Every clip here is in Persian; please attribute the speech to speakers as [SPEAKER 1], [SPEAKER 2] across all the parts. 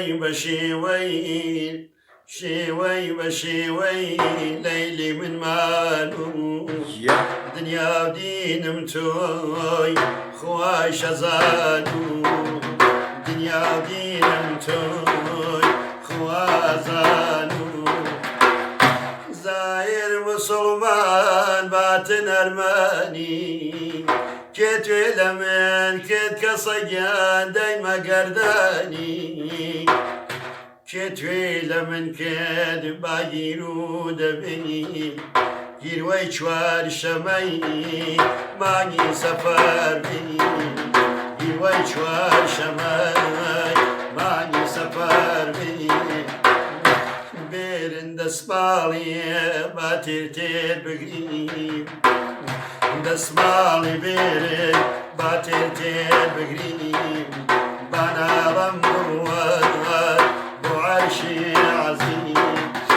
[SPEAKER 1] شێوەی بە شێوەی لەیلی من مالوو دنیا و دینم تۆی خوای شەزاد و دنیا و دینم تۆی خوازان و زایر مسلمان باتن ئەرمانی کێ توێ لە من کێت کەسەگیان دەیمە گەردانی کێ توێ لە من کرد باگیر و دەبینی گیروەی چوار شەمەی مانگی سەفەر بینی گیروەی چوار شەمەی مانگی سەفەر بینی بێرن دەسماڵیە با تێر بگریم دەسماڵی بێرن با تێر بگریم باناڵەم بڕوە بۆ عەرشی عەزیم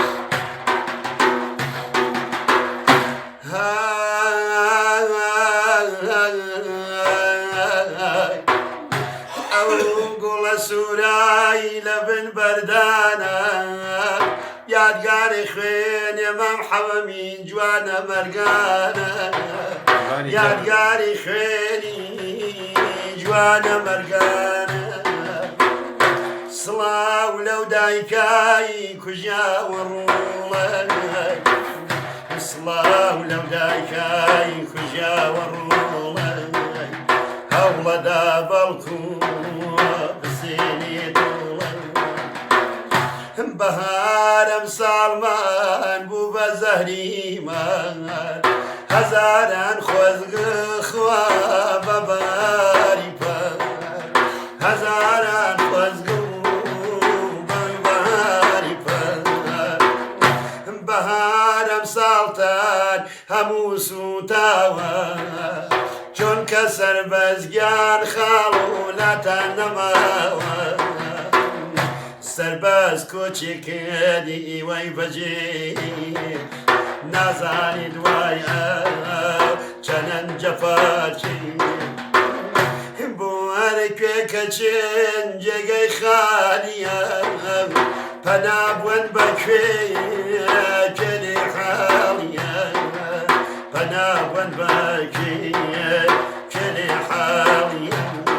[SPEAKER 1] ئەو گوڵە سوورایی لە بن بەردانە یادگاری خوێنێ مام حەوەمین جوانە مەرگانە یادگاری خوێنی جوانە مەرگانە سڵاو لەو دایکایی کوژاوە ڕوڵە سڵاو لەو دایکایی کوژاوە ڕوڵە هەوڵەدا بەڵکو بسێنێ دوڵە بەهارەم ساڵمان بوو بە زەهریمان هەزاران خۆزگە خوا بەباری پەر هەزاران خۆزگە بەباری پەر بەهارەم ساڵتان هەموو سوتاوە چونکە سەربەزگیان خاڵ و لاتان نەماوە سەربەز کۆچی کردی ئیوەی بەجێ نازانی دوای چەنەن جەفاچی بۆ هەرکوێ کە چێن جێگەی خالیە پەنابوون بەکوێ کێنێ حاڵیە پەنابوون بەکوێ کێنێ حاڵیە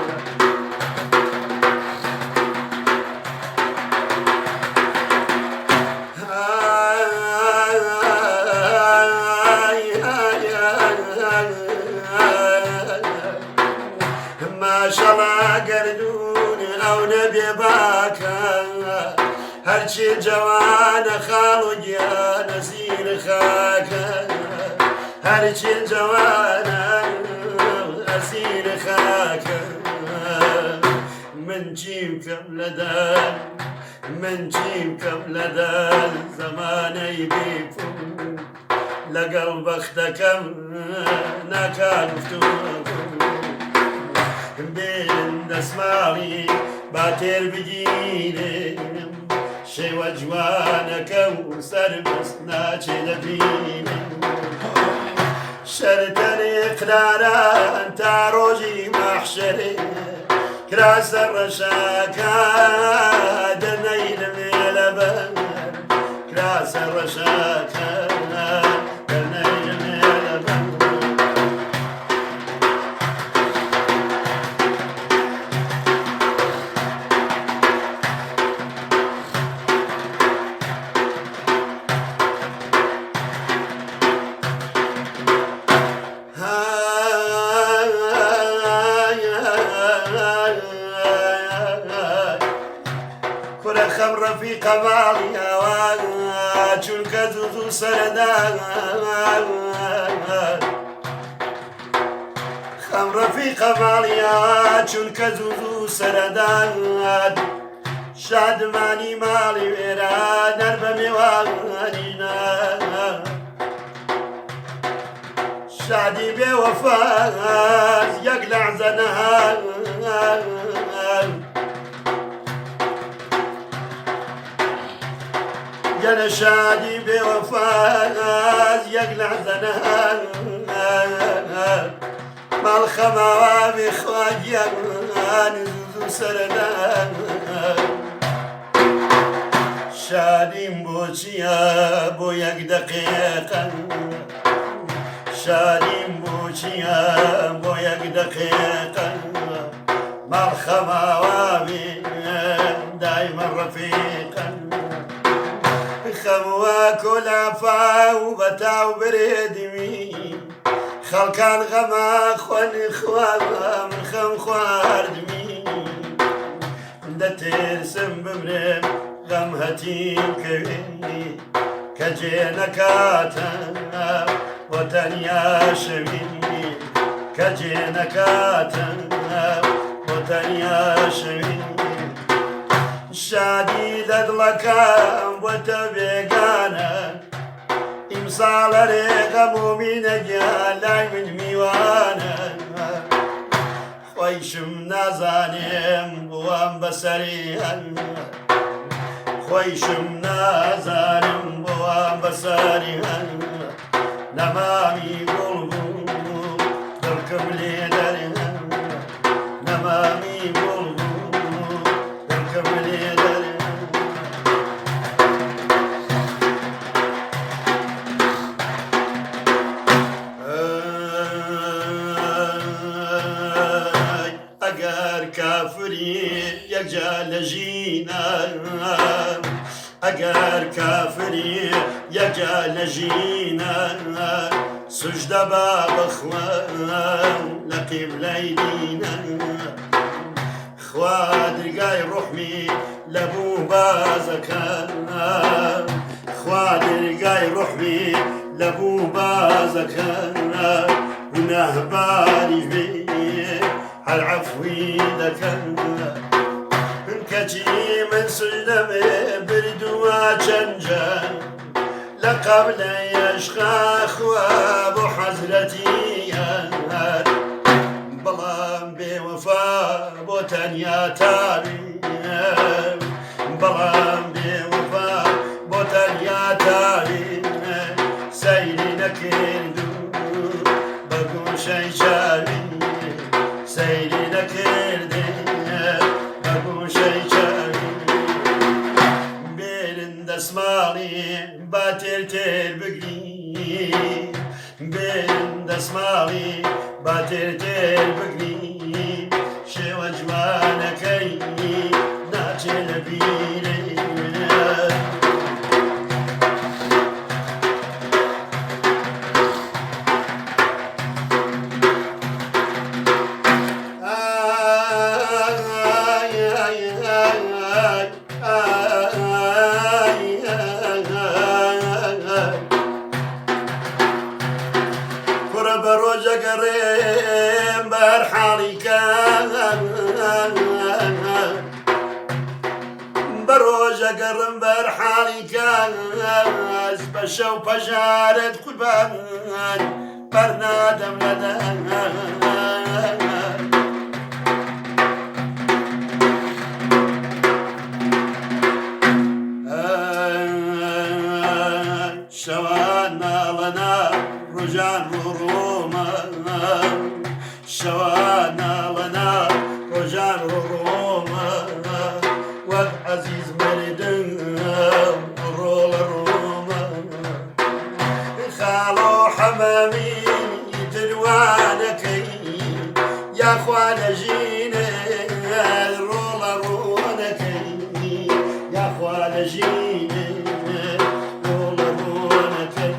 [SPEAKER 1] ماشەڵا گەردون ئەو نەبێ باکە هەرچی جوانە خاڵ و گیانە زیر خاکە هەرچی جوانە ئەزیر خاکە من چی بکەم لەدەر من چی بکەم لەدەر زەمانەی بێپوو لەگەڵ بەختەکەم ناکات گفتوگو بێن دەسماڵی با تێر بگیرم شێوە جوانەکە و سەربەست ناچێ دەبینم شەرتەنێ قراران تا ڕۆژی مەحشەرێ کرا سەر ڕەشاکە دەنەیرمێ لەبەر کرا سەر ڕەشاکە دەنەیرمێ لەبەر ڕەفیقە باڵیەوە چونکە زوو سەردا خەم ڕەفیقە باڵیەوە چونکە زوو سەرەدان شادمانی ماڵی وێرە نەر بە میێوانینە شادی بێوەفاز یەک لەحزە نەهان گەنە شادی بێوەفاز یەک لەحزە نەهان ماڵ خەماوە بێخوا گیان زوو سەرەدان شادیم بۆچیە بۆ یەک دەقێقە شادیم بۆچیە بۆ یەک دەقێقە ماڵخەماوا بێن دایمە ڕەفیقە خەموە کۆلافا و بەتاو برێدمی خەڵکان غەما خوێنی خواوە من خەم خواردمی دەترسم بمرێم غەم هەتیم کەوێنی کە جێ نەکاتە بۆ تەنیا شەوینی کە جێ نەکاتە بۆ تەنیا شەوینی شادی دەدڵەکەم بۆتە بێگانە ئیمساڵە ڕێغەم و مینەگیان لای من میوانە خۆیشم نازانێم بووام بەسەریان خۆیشم نازانم بووام بەسەریان نەمامی گوڵ بوو دڵکم لێ دەرێن نەمامی گوڵ بوو دڵکم لێ دەرێن ئەگەر کافری یەکجا لە ژینە ئەگەر کافری یەکجا لە ژینە سوژدە با بەخوا لە قیبلەی دینە خوا دەرگای ڕوحمی لە بوو بازەکە خوا دەرگای ڕوحمی لە بوو بازەکە گوناهباریش بێ هەر عەفوی دەکەن کەچی من سوژدەمێ بردووە چەنجە لە قەبلەی عەشقا خوا بۆ حەزرەتیان بەڵام بێوەفا بۆ تەنیا تاوین بەڵام بێوەفا بۆ تەنیا تاوین سەیری نەکرد و بە گوشەی چاوین سەیری نەکردێ بە گوشەی چاوین بێرن دەسماڵی با تێر تێر بگری بێرن دەسماڵی با تێر تێر بگری شێوە جوانەکەی ناچێ لە بیرێ گەڕێم بەر حاڵیکان بە ڕۆژە گەڕم بەر حاڵیکان بە شەو پەژارت قوربان بەرنادەم لەدەن شەوان ناڵەنا ڕۆژان ڕۆڕۆمە شەوان ناڵەنا ڕۆژان ڕۆڕۆمە وەک عەزیز مەردم ڕۆڵە ڕۆمە خاڵۆ حەمامی دروانەکەی یاخوا لە ژینێ ڕۆڵە ڕۆنەکەی یاخوا لە ژینێ ڕۆڵە ڕۆنەکەی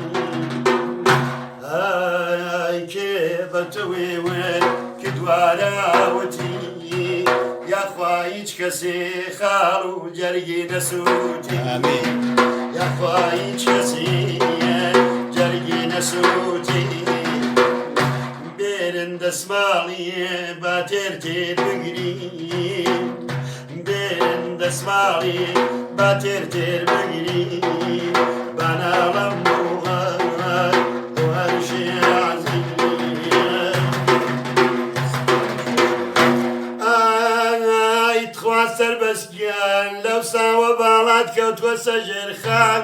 [SPEAKER 1] بەتەوێ کە دواراوەتی یاخوا هیچ کەسێ خاڵ و جەرگی نەسووتی یاخوا هیچ کەسی جەرگی نەسووتی بێرن دەسماڵی با تێر تێر بگری بێرن دەسماڵی با تێر تێر بگری بەناڵەم بووە بۆ هەرشێ سەربەسگیان لەو ساوە باڵات کەوتووە سەژێرخان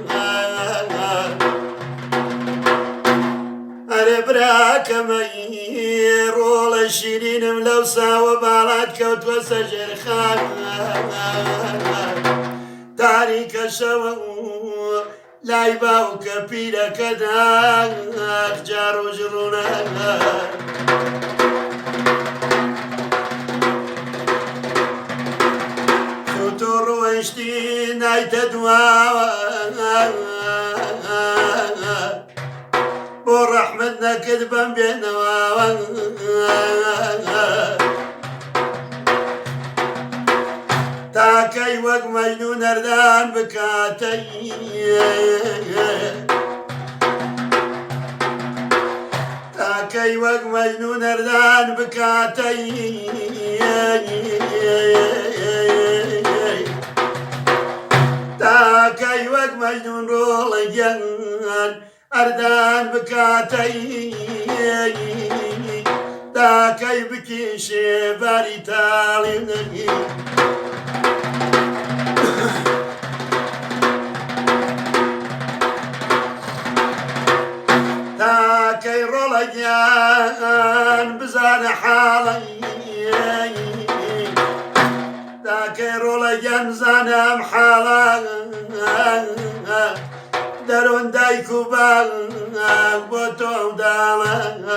[SPEAKER 1] ئەرێ براکەمەی ڕۆڵە شیرینم لەو ساوە باڵات کەوتووە سەژێرخان تا تاریکەشەوە لای باوکە پیرەکەدا جار و ژڕونە تۆ ڕۆیشتی نایتە دواوە بۆ ڕەحمت نەکرد بەم بێنەوە تاکەی وەک مەجنوون نەردان بکاتەی تاکەی وەک مەجنوون نەردان بکاتەی تاکەی وەک مەجنوون ڕۆڵە گیان ئەردان بکاتەی تاکەی بکیشێ باری تاڵی نەگی تاکەی ڕۆڵە گیان بزانە حاڵی تاکەی ڕۆڵە گیان بزانە ئەم حاڵە دەرۆن دایک و باڵ بۆ تۆ داڵە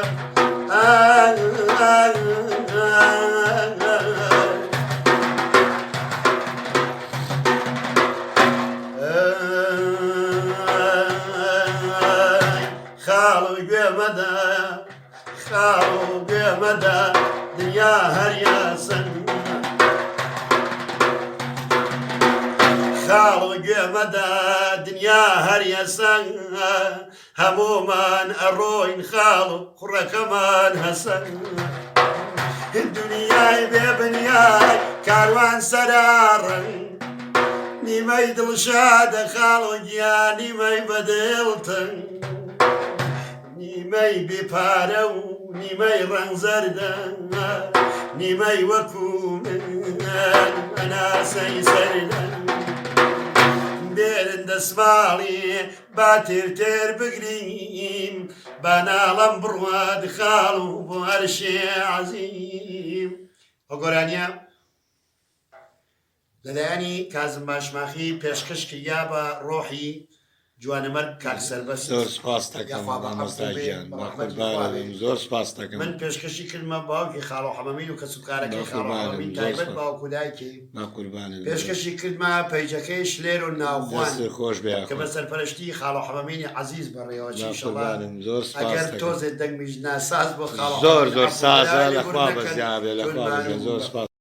[SPEAKER 1] خاڵ و گوێمەدا خاڵ و گوێمەدا دنیا هەریاسن خاڵ و گوێمەدا دنیا هەریەسەن هەموومان ئەڕۆین خاڵ و خوڕەکەمان هەسەن دنیای بێبنیای کاروان سەراڕن نیمەی دڵشادە خاڵ و گیان نیمەی بەدڵتن نیمەی بێپارە و نیمەی ڕەنگزەردە نیمەی وەکو من ئەناسەی سەردە بێرن دەسماڵی با تێر بگریم با ناڵەم بڕوا دخاڵ و بۆ هەرشێ عەزیم ئەو گۆرانیە لەلایەنی کازم باشماخی پێشکەش کریا بە ڕۆحی جوانەمەرگ کاک سەربەست
[SPEAKER 2] زۆر سوپاس دەکەم مامۆستا گیان با قوربانت زۆر سوپاس دەکەم
[SPEAKER 1] من پێشکەشی کردمە باوکی خاڵ و حەمەمین و کەسوکارەکەی خاڵ و حەمەمین تایبەت باوکو دایکی
[SPEAKER 2] با قوربانت
[SPEAKER 1] پێشکەشی کردمە پەیجەکەی شلێر و ناوخۆان
[SPEAKER 2] دەستت خۆش بێ
[SPEAKER 1] کە بە سەرپەرشتی خاڵ و حەمەمینی عەزیز بەڕێوەچی ئینشەڵڵا
[SPEAKER 2] زۆر سوپاس
[SPEAKER 1] ئەگەر
[SPEAKER 2] دەکەم
[SPEAKER 1] تۆزێک دەنگمیش ناساز بۆ خاڵ و
[SPEAKER 2] زۆر
[SPEAKER 1] حەمەمین
[SPEAKER 2] سازە
[SPEAKER 1] عەفو
[SPEAKER 2] لەخوا
[SPEAKER 1] دەکەن،
[SPEAKER 2] بەزیابێ لەخوا
[SPEAKER 1] جوانمان
[SPEAKER 2] بەزیێ
[SPEAKER 1] و
[SPEAKER 2] زۆر سوپاس